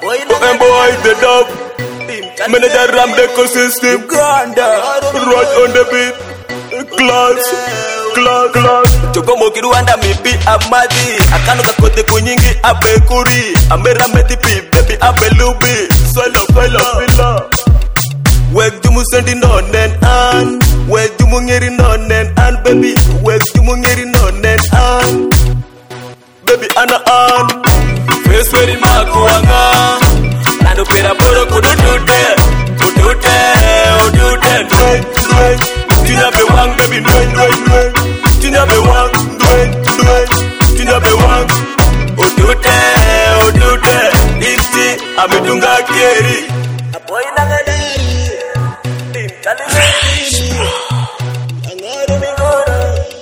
boy the dub. Manager Ram the ecosystem. Right on the beat. Class. Chokomo kiruanda mipi amadi. Akano kakote kunyingi abekuri. Amera medipi baby abelubi. Solo fella. Wek jumu sendi nonen an. Wek jumu ngeri nonen an baby. Wek jumu ngeri nonen an. Baby ana an. Face very makuanga. Nando pera poro kududute. Tinya be wang baby dwen. Tinya be wang Odute. Iti amedunga keri. Apoy nangadi. Tim chali. Angaro mingora.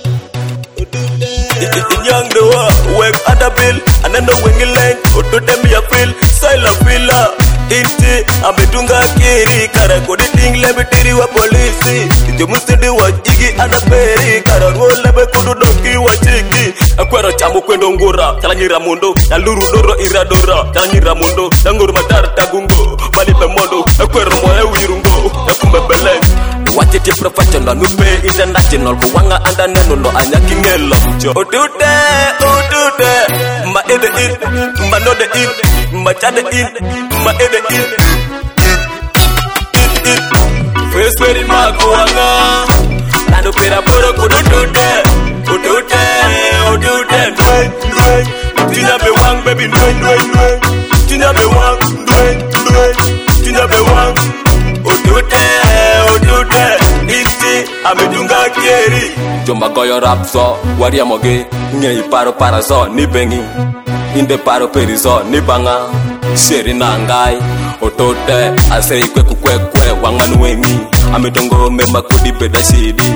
Odute. Young the work other bill. Anando wingi lane. Odute mi a feel. Silent filler. Inti amedunga kiri kara kodi ting lebe tiri wa polisi Jomusidi wa jigi anaperi kara lebe kudu doki wa chiki Akwero chamu kwendo ngura Chala nyira mundo na luru doro iradora Chala nyira mundo na nguru matar tagungo Bali pemondo akwero moe wirungo ya kumbebele Watiti professional nupe international Kuwanga anda neno no anya kingelo Odute Ma ede it Ma no de it Ma chade it Ma ede it Face very makuanga Nando pera poro kududute Tinya be wang baby dwen Tinya be wang Odute Iti amedunga keri Jomba goyo rap so Waria moge Nye paro para so Ni bengi Inde paro peri so Ni banga Sheri nangai Otote Asei kwe Wanganu wengi Amedongo mema kudi peda shidi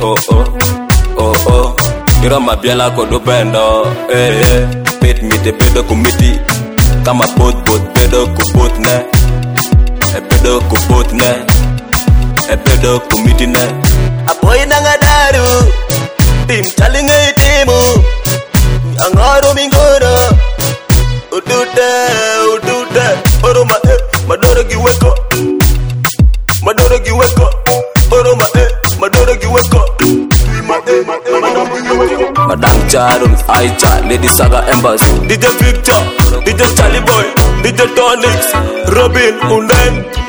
Oh Iro mabiala kodo bendo Pet mite pedo kumiti Kama both pedo kubot ne Pedo kubot ne Pedo kumiti ne Apoy nangadaru Tim chalinga itimu Angaro mingoro Odute Oroma Madora giweko Oroma Madora giweko Madam Charum Aicha Lady Saga Embassy DJ Victor DJ Charlie Boy DJ Tonix Robin Unen